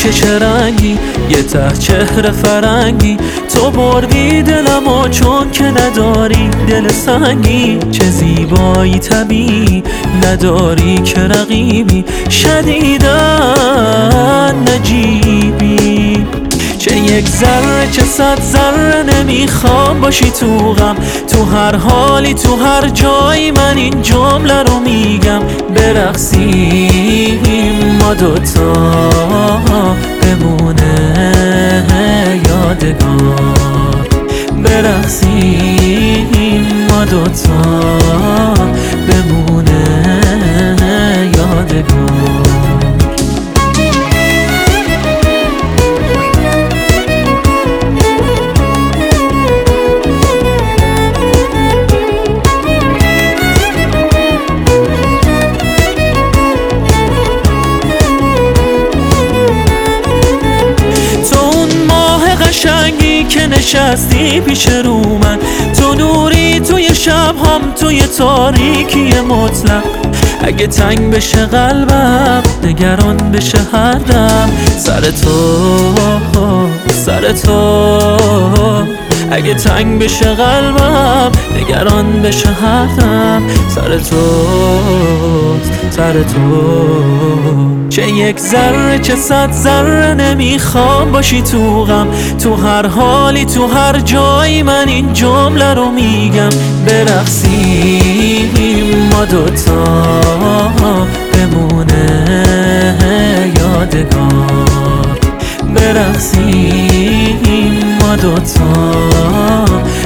که چه رنگی، یه ته چهره فرنگی. تو بردی دلمو چون که نداری دل سنگی. چه زیبایی طبیعی نداری که رقیبی، شدیدن نجیبی. چه یک ذره چه 100 ذره نمیخوام باشی تو غم. تو هر حالی تو هر جایی من این جمله رو میگم. برقصیم ما دوتا بمونه یادگار. برقصیم ما دوتا بمونه یادگار. قشنگی که نشستی پیش رو من، تو نوری توی شب‌هام، توی تاریکی مطلق. اگه تنگ بشه قلبم، نگران بشه هر دم، سر تو. اگه تنگ بشه قلبم، نگران بشه هر دم، سر تو. چه یک ذره چه 100 ذره نمیخوام باشی تو غم. تو هر حالی تو هر جایی من این جمله رو میگم. برقصیم ما دوتا بمونه یادگار. برقصیم ما دوتا